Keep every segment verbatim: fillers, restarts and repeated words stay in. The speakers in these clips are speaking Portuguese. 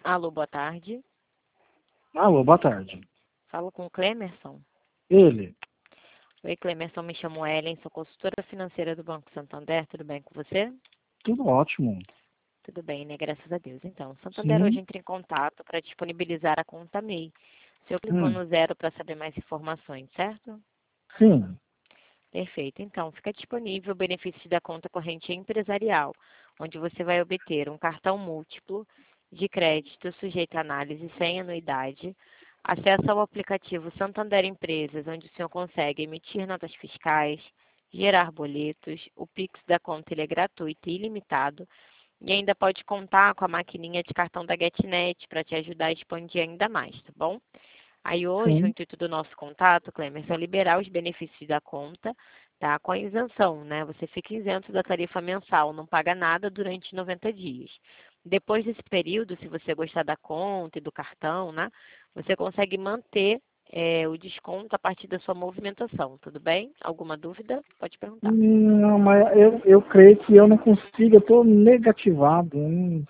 Alô, boa tarde. Alô, boa tarde. Falo com o Clemerson. Ele? Oi, Clemerson, me chamo Ellen, sou consultora financeira do Banco Santander, tudo bem com você? Tudo ótimo. Tudo bem, né? Graças a Deus. Então, o Santander hoje Sim. entra em contato para disponibilizar a conta M E I. O senhor clicou Hum. no zero para saber mais informações, certo? Sim. Perfeito. Então, fica disponível o benefício da conta corrente empresarial, onde você vai obter um cartão múltiplo de crédito sujeito a análise sem anuidade, acesso ao aplicativo Santander Empresas, onde o senhor consegue emitir notas fiscais, gerar boletos, o Pix da conta ele é gratuito e ilimitado, e ainda pode contar com a maquininha de cartão da GetNet para te ajudar a expandir ainda mais, tá bom? Aí hoje, o Sim. intuito do nosso contato, Clemerson, é liberar os benefícios da conta, tá? Com a isenção, né? Você fica isento da tarifa mensal, não paga nada durante noventa dias. Depois desse período, se você gostar da conta e do cartão, né? Você consegue manter é, o desconto a partir da sua movimentação, tudo bem? Alguma dúvida? Pode perguntar. Não, mas eu, eu creio que eu não consigo, eu estou negativado. Hum.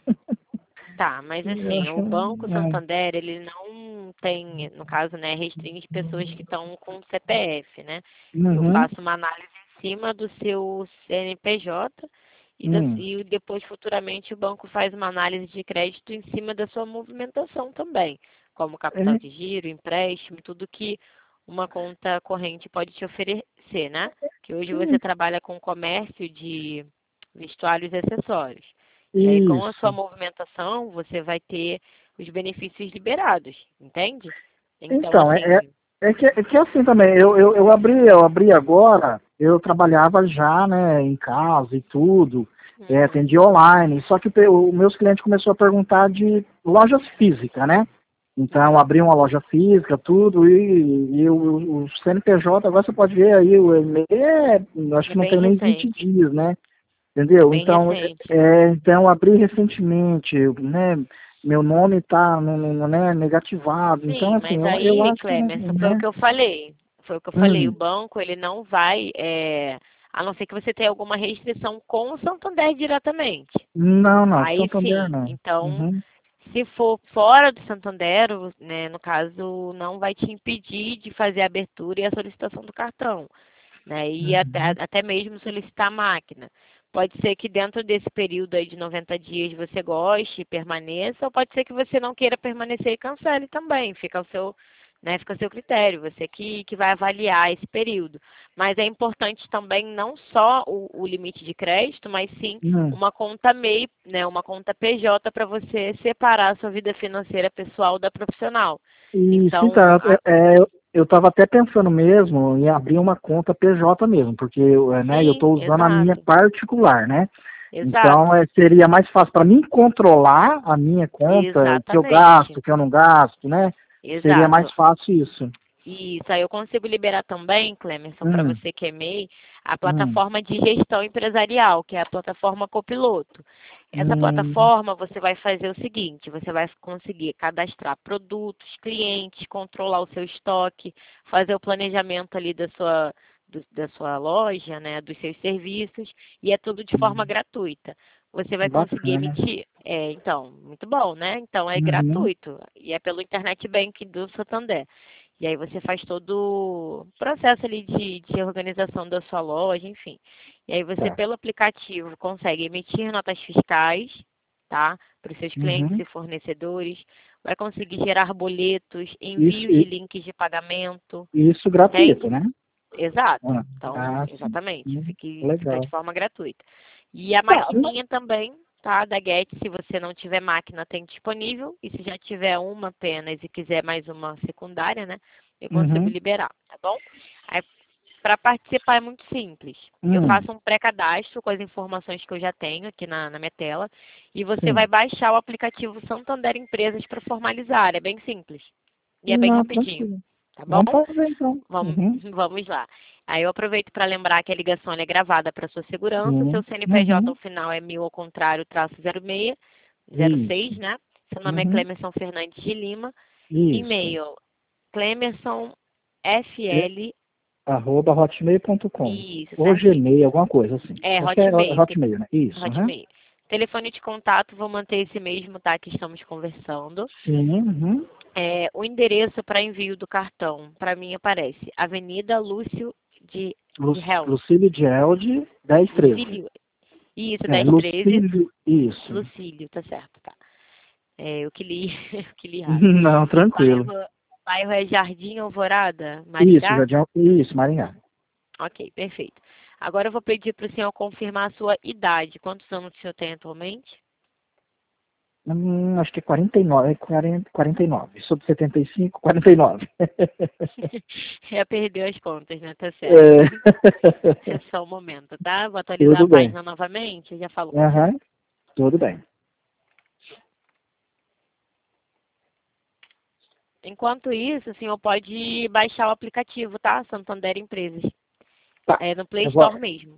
Tá, mas Eu assim, acho que o Banco é. Santander, ele não tem, no caso, né, restringe pessoas que estão com C P F, né? Eu Uhum. faço uma análise em cima do seu C N P J e, da- Hum. e depois, futuramente, o banco faz uma análise de crédito em cima da sua movimentação também, como capital É, de giro, empréstimo, tudo que uma conta corrente pode te oferecer, né? Que hoje você sim. trabalha com comércio de vestuários e acessórios. E aí, com a sua Isso. movimentação, você vai ter os benefícios liberados, entende? Então, Então, é, é, assim, é que, é que assim também, eu, eu, eu abri, eu abri agora, eu trabalhava já, né, em casa e tudo, é, uhum, atendia online, só que o, pe- o meus clientes começou a perguntar de lojas físicas, né? Então, uhum, abri uma loja física, tudo, e, e o, o C N P J, agora você pode ver aí, o e-mail, é, acho é que não bem tem nem vinte recente, dias, né? é Entendeu? bem Então, é, recente. é, então abri recentemente, né? Meu nome está no, no, né, negativado. Então, Sim, assim, mas eu, eu aí, acho que, Clemerson, foi o né? que eu falei. Foi o que eu falei. O Hum, banco, ele não vai, é, a não ser que você tenha alguma restrição com o Santander diretamente. não, não, Aí Santander sim. não. Então, Uhum, se for fora do Santander, o- né, no caso, não vai te impedir de fazer a abertura e a solicitação do cartão, né? E até, uhum. até mesmo solicitar a máquina. Pode ser que dentro desse período aí de noventa dias você goste e permaneça, ou pode ser que você não queira permanecer e cancele também. Fica ao seu, né, fica ao seu critério, você que, que vai avaliar esse período. Mas é importante também não só o, o limite de crédito, mas sim Hum. uma conta M E I, né, uma conta P J para você separar a sua vida financeira pessoal da profissional. Isso, Então, então, a- é, é, eu estava até pensando mesmo em abrir uma conta P J mesmo, porque eu, é, né, eu sim, estou usando a minha exato, particular, né? Então, exato, é, seria mais fácil para mim controlar a minha conta, o que eu gasto, exatamente, o que eu não gasto, né? Seria mais exato. fácil isso. Isso, aí eu consigo liberar também, Clemerson, para Hum, você que é M E I, a hum, plataforma de gestão empresarial, que é a plataforma Copiloto. Essa hum, plataforma você vai fazer o seguinte, você vai conseguir cadastrar produtos, clientes, controlar o seu estoque, fazer o planejamento ali da sua, do- da sua loja, né, dos seus serviços, e é tudo de forma hum. gratuita. Você vai conseguir Bacana. emitir, é, então, muito bom, né? Então é Uhum, gratuito e é pelo Internet Bank do Santander. E aí você faz todo o processo ali de, de organização da sua loja, enfim. E aí você, tá. pelo aplicativo, consegue emitir notas fiscais, tá? Para os seus clientes Uhum. e fornecedores. Vai conseguir gerar boletos, Isso, envios de i- links de pagamento, isso gratuito, entende? né? Exato. Ah, Então, ah, sim. exatamente. Hum, Fique, fica de legal. forma gratuita. E a Tá, mas- maquininha também, tá? Da Get, se você não tiver máquina, tem disponível. E se já tiver uma apenas e quiser mais uma secundária, né? Eu consigo uhum, liberar, tá bom? Aí, para participar é muito simples. Eu hum, faço um pré-cadastro com as informações que eu já tenho aqui na, na minha tela. E você vai sim. baixar o aplicativo Santander Empresas para formalizar. É bem simples. E é bem Não, rapidinho, tranquilo. tá bom? Vamos fazer então. Vamos, Uhum, vamos lá. Aí eu aproveito para lembrar que a ligação ela é gravada para sua segurança. Seu sim. C N P J ao Uhum, final é mil ao contrário, traço zero seis, zero seis, isso. né? Seu nome é Uhum, Clemerson Fernandes de Lima. isso. E-mail, Clemerson E, FL, arroba hotmail ponto com. isso, Ou certinho. Gmail, alguma coisa assim. É Acho que é Hotmail, porque Hotmail, né? Isso. Uhum. Hotmail. telefone de contato, vou manter esse mesmo, tá? Que estamos conversando. Sim, uhum. É, o endereço para envio do cartão, para mim aparece Avenida Lúcio de, Lu, de Helm. Lucílio de Elde, dez treze. Lucílio. Isso, É, dez treze. Lucílio, isso. Lucílio, tá certo, tá. É, eu que li, eu que li errado. Não, E o tranquilo. bairro, bairro é Jardim Alvorada, Isso, Maringá? Jardim, isso, Maringá. Ok, perfeito. Agora eu vou pedir para o senhor confirmar a sua idade. Quantos anos o senhor tem atualmente? Hum, acho que é quarenta e nove, quarenta, quarenta e nove. Sobre setenta e cinco, quarenta e nove. Já perdeu as contas, né? Tá certo. É. É só um momento, tá? Vou atualizar a Tudo bem. página novamente, eu já falo com o senhor. Aham, tudo bem. Enquanto isso, o senhor pode baixar o aplicativo, tá? Santander Empresas. Tá, É no Play eu vou. Store mesmo.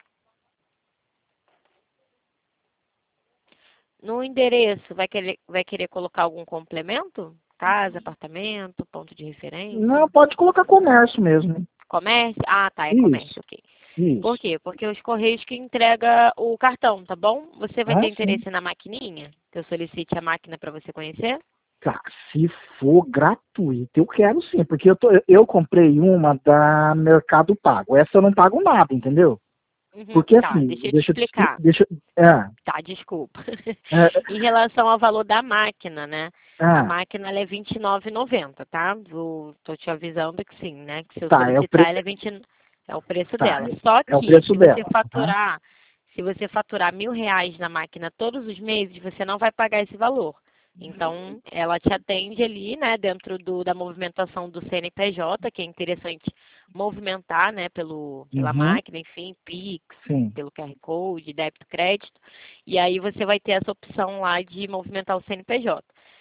No endereço, vai querer, vai querer colocar algum complemento? Casa, apartamento, ponto de referência? Não, pode colocar comércio mesmo. Comércio? Ah, tá, é comércio, Isso, ok. Por isso. quê? Porque os Correios que entrega o cartão, tá bom? Você vai Ah, ter sim. interesse na maquininha? Que eu solicite a máquina para você conhecer? Tá, se for gratuito, eu quero sim, porque eu, tô, eu comprei uma da Mercado Pago. Essa eu não pago nada, entendeu? Uhum, Porque tá, assim, deixa eu te deixa eu te explicar. explicar. Deixa, é, Tá, desculpa. é, Em relação ao valor da máquina, né? A é, máquina ela é vinte e nove e noventa, tá? Vou, tô te avisando que sim, né? Que se eu tá, é o, solicitar, pre, ela é vinte, é o preço tá, dela. Só é o que preço se você dela. Tá? faturar, se você faturar mil reais na máquina todos os meses, você não vai pagar esse valor. Então, ela te atende ali, né, dentro do, da movimentação do C N P J, que é interessante movimentar, né, pelo, pela Uhum, máquina, enfim, Pix, sim, pelo Q R Code, débito, crédito. E aí você vai ter essa opção lá de movimentar o C N P J.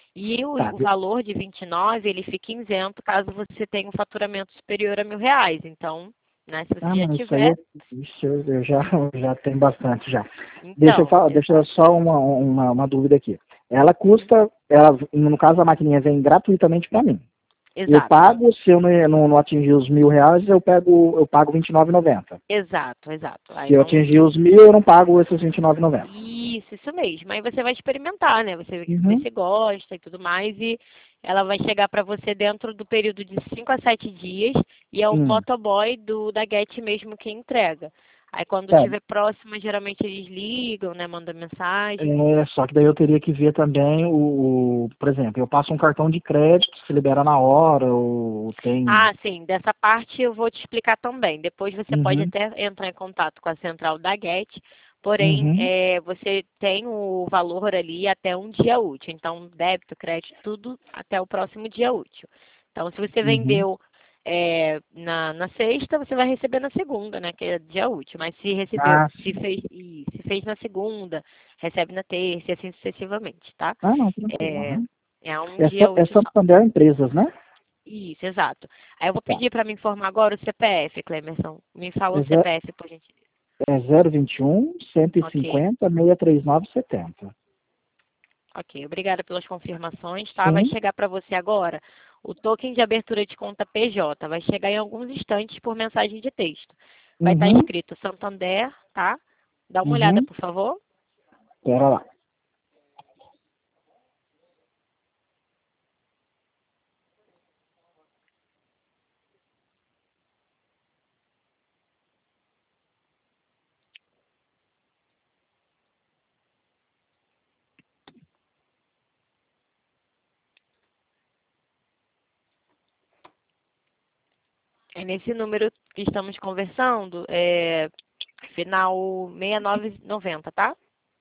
E o, tá. o de- valor de vinte e nove, ele fica isento caso você tenha um faturamento superior a mil reais. Então, né, se você Ah, já não, isso aí tiver, eu, isso eu, eu já, já tenho bastante já. Deixa eu então, falar, deixa eu exato. só uma, uma, uma dúvida aqui. Ela Uhum. custa, ela, no caso a maquininha vem gratuitamente para mim. Eu Exato. pago, se eu não, não, não atingir os mil reais, eu pego, eu pago vinte e nove e noventa. Exato, exato. Aí Se eu não. atingir os mil, eu não pago esses vinte e nove e noventa. Isso, isso mesmo. Aí você vai experimentar, né? Você vê Uhum. se gosta e tudo mais. E ela vai chegar para você dentro do período de cinco a sete dias. E é o Hum. motoboy do, da Get mesmo que entrega. Aí quando É, estiver próximo, geralmente eles ligam, né? Mandam mensagem. é, só que daí eu teria que ver também o, o- por exemplo, eu passo um cartão de crédito, se libera na hora, ou tem. Ah, sim, dessa parte eu vou te explicar também. Depois você pode Uhum, até entrar em contato com a central da Get, porém uhum, é, você tem o valor ali até um dia útil. Então, débito, crédito, tudo até o próximo dia útil. Então, se você uhum. vendeu é, na, na sexta, você vai receber na segunda, né? Que é dia útil. Mas se recebeu, Ah, se sim. fez, e se fez na segunda, recebe na terça e assim sucessivamente, tá? Ah, não, tranquilo. É, Uhum. é um É, dia só, é útil só. Santander Empresas, né? Isso, exato. Aí eu vou Tá. pedir para me informar agora o C P F, Clemerson. Me fala É, o ze- C P F, por gentileza. é zero vinte e um, cento e Ok, cinquenta, seiscentos e trinta e nove, setenta. ok. Obrigada pelas confirmações, tá? Vai Sim. chegar para você agora o token de abertura de conta P J. Vai chegar em alguns instantes por mensagem de texto. Vai estar Uhum, escrito Santander, tá? Dá uma olhada, uhum. por favor. Pera lá. É nesse número que estamos conversando, é final seis nove nove zero, tá?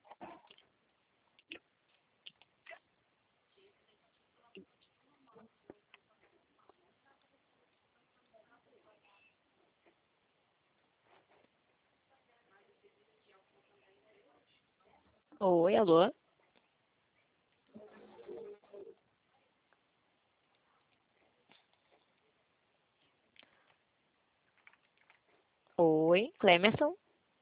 Oi, alô? Oi, Clemerson?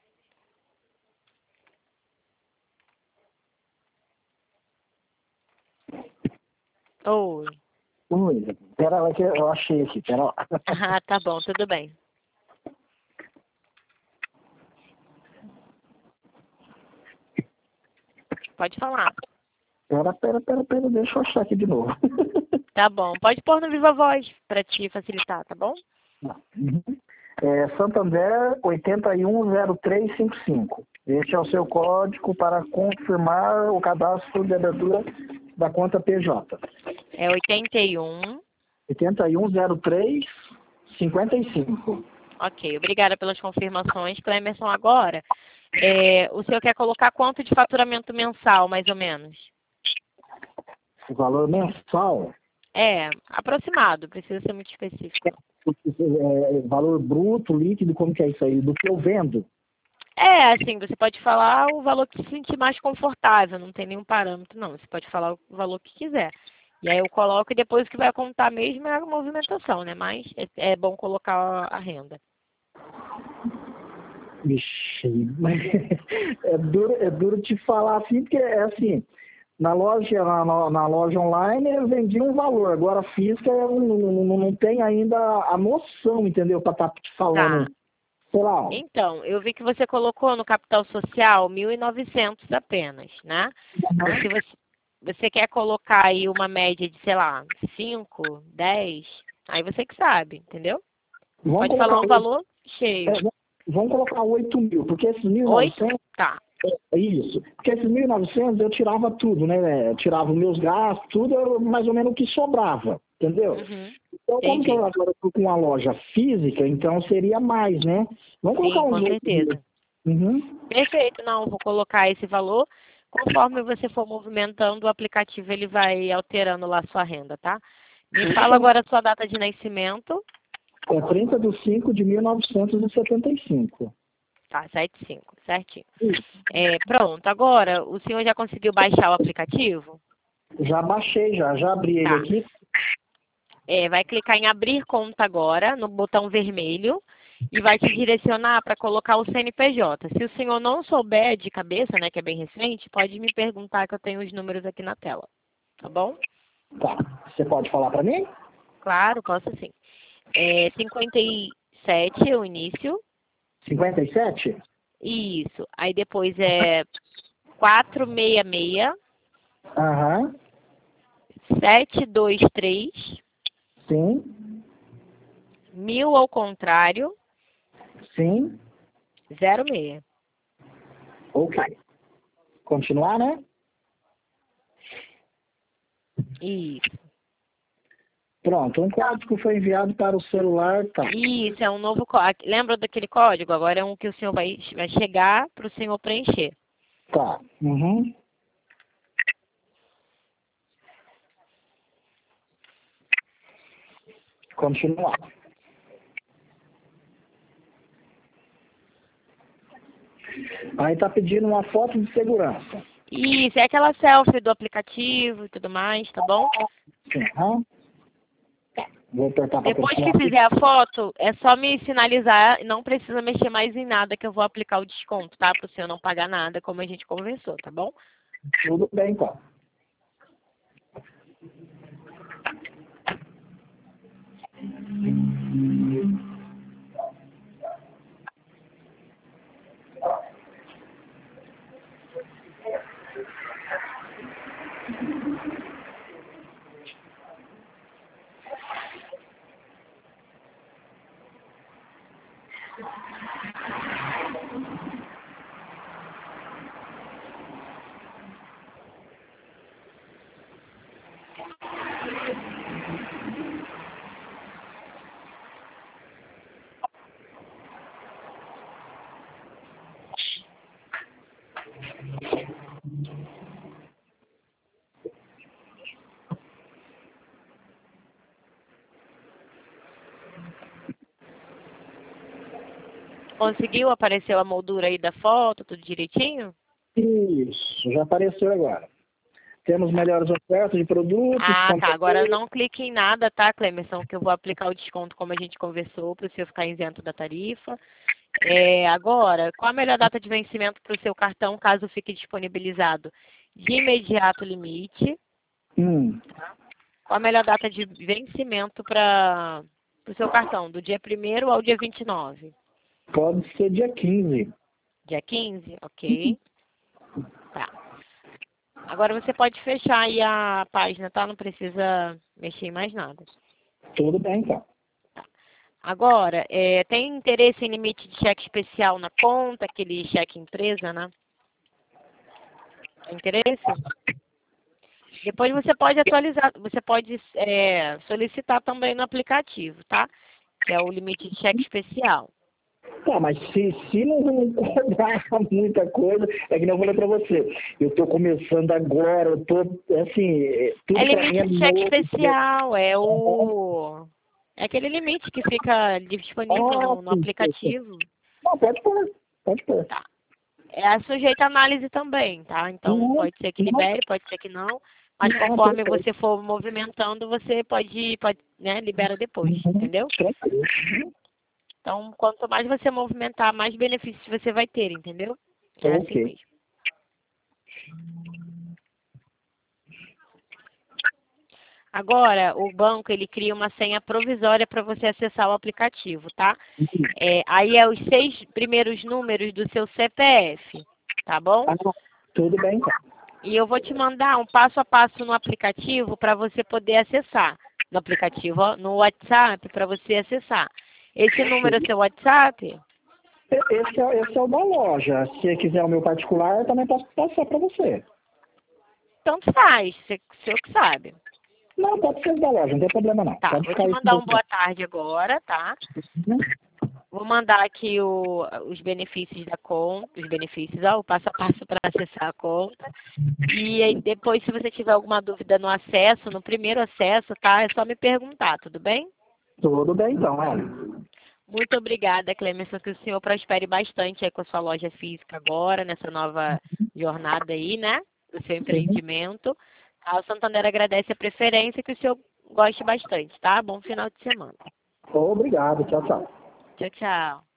Oi. Ui, pera lá que eu achei aqui, pera lá. Ah, tá bom, tudo bem. pode falar. Pera, pera, pera, pera, deixa eu achar aqui de novo. Tá bom, pode pôr no Viva Voz para te facilitar, tá bom? Uhum. É, Santander oito um zero três cinco cinco. Este é o seu código para confirmar o cadastro de abertura da conta P J. É oitenta e um. oito um zero três cinco cinco. Ok, obrigada pelas confirmações. Clemerson, agora, é, o senhor quer colocar quanto de faturamento mensal, mais ou menos? O valor mensal? É, aproximado, precisa ser muito específico. É, valor bruto, líquido, como que é isso aí? Do que eu vendo? É, assim, você pode falar o valor que se sentir mais confortável, não tem nenhum parâmetro, não. Você pode falar o valor que quiser. E aí eu coloco e depois o que vai contar mesmo é a movimentação, né? Mas é, é bom colocar a renda. Vixe, é duro, é duro te falar assim, porque é assim, na loja, na, na loja online eu vendi um valor, agora física eu não, não, não tem ainda a noção, entendeu? Para estar te falando, Tá. sei lá. Então, eu vi que você colocou no capital social mil e novecentos apenas, né? Então, se você, você quer colocar aí uma média de, sei lá, cinco, dez, aí você que sabe, entendeu? Vamos Pode falar um colocar, valor cheio. é, vamos colocar oito mil, porque esses mil e Oito? novecentos Tá. é isso, porque esses mil e novecentos eu tirava tudo, né? Eu tirava os meus gastos, tudo, eu- mais ou menos o que sobrava, entendeu? Uhum. Então, como que Entendi. eu agora estou com uma loja física, então seria mais, né? Vamos colocar Sim, com uns oito mil. certeza. Uhum. Perfeito, não, vou colocar esse valor. Conforme você for movimentando, o aplicativo ele vai alterando lá a sua renda, tá? Me fala agora a sua data de nascimento. É trinta de cinco de mil novecentos e setenta e cinco. Tá, sete cinco, certinho. É, pronto, agora o senhor já conseguiu baixar o aplicativo? Já baixei, já, já abri ele Tá. aqui. É, vai clicar em abrir conta agora, no botão vermelho, e vai te direcionar para colocar o C N P J. Se o senhor não souber de cabeça, né, que é bem recente, pode me perguntar que eu tenho os números aqui na tela. Tá bom? Tá. Você pode falar para mim? Claro, posso sim. É cinquenta e sete o início. cinquenta e sete? Isso. Aí depois é quatrocentos e sessenta e seis, Aham. setecentos e vinte e três, Sim. mil ao contrário, Sim. zero seis. Ok. Continuar, né? Isso. Pronto. Um código foi enviado para o celular. Tá. Isso, é um novo código. Lembra daquele código? Agora é um que o senhor vai, vai chegar para o senhor preencher. Tá. Uhum. Continuar. Aí tá pedindo uma foto de segurança. Isso, é aquela selfie do aplicativo e tudo mais, tá bom? Sim. Aham. Tá. Vou apertar para Depois continuar. que fizer a foto, é só me sinalizar, não precisa mexer mais em nada que eu vou aplicar o desconto, tá? Para o senhor não pagar nada, como a gente conversou, tá bom? Tudo bem, então. Conseguiu? Apareceu a moldura aí da foto, tudo direitinho? Isso, já apareceu agora. Temos melhores ofertas de produtos. Ah, tá. Agora compra- não clique em nada, tá, Clemerson? Que eu vou aplicar o desconto como a gente conversou, para o senhor ficar isento da tarifa. É, agora, qual a melhor data de vencimento para o seu cartão, caso fique disponibilizado? De imediato limite. Hum, Qual a melhor data de vencimento para o seu cartão? Do dia primeiro ao dia vinte e nove? pode ser dia quinze. Dia quinze? Ok. Tá. Agora você pode fechar aí a página, tá? Não precisa mexer em mais nada. Tudo bem, então. Agora, é, tem interesse em limite de cheque especial na conta, aquele cheque empresa, né? Tem interesse? Depois você pode atualizar, você pode é, solicitar também no aplicativo, tá? Que é o limite de cheque especial. Tá, mas se, se não, não cobrar muita coisa, é que nem eu falei pra você, eu tô começando agora, eu tô, assim, é, tudo É pra mim limite é de cheque novo. especial, é o... É aquele limite que fica disponível Ah, no, no sim, sim, sim. aplicativo. Não, pode pôr, pode pôr. Tá. É sujeito à análise também, tá? Então, Não, pode ser que não, libere, pode ser que não. Mas não, conforme perfeito. você for movimentando, você pode, pode né, libera depois, Uhum, entendeu? tranquilo. Então, quanto mais você movimentar, mais benefícios você vai ter, entendeu? É assim Ok. mesmo. Agora, o banco, ele cria uma senha provisória para você acessar o aplicativo, tá? É, aí é os seis primeiros números do seu C P F, tá bom? Ah, tudo bem, então. E eu vou te mandar um passo a passo no aplicativo para você poder acessar. No aplicativo, ó, no WhatsApp, para você acessar. Esse número é seu WhatsApp? Esse é, esse é o da loja. Se você quiser o meu particular, eu também posso passar para você. Tanto faz, você, você que sabe. Não, pode ser o da loja, não tem problema não. Tá, Pode vou ficar te aí com mandar um você. boa tarde agora, tá? Vou mandar aqui o, os benefícios da conta, os benefícios, ó, o passo a passo para acessar a conta. E aí depois, se você tiver alguma dúvida no acesso, no primeiro acesso, tá? É só me perguntar, tudo bem? Tudo bem então, Hélio. Muito obrigada, Clemerson, que o senhor prospere bastante aí com a sua loja física agora, nessa nova jornada aí, né? Do seu empreendimento. Tá? O Santander agradece a preferência, que o senhor goste bastante, tá? Bom final de semana. Obrigado, tchau, tchau. Tchau, tchau.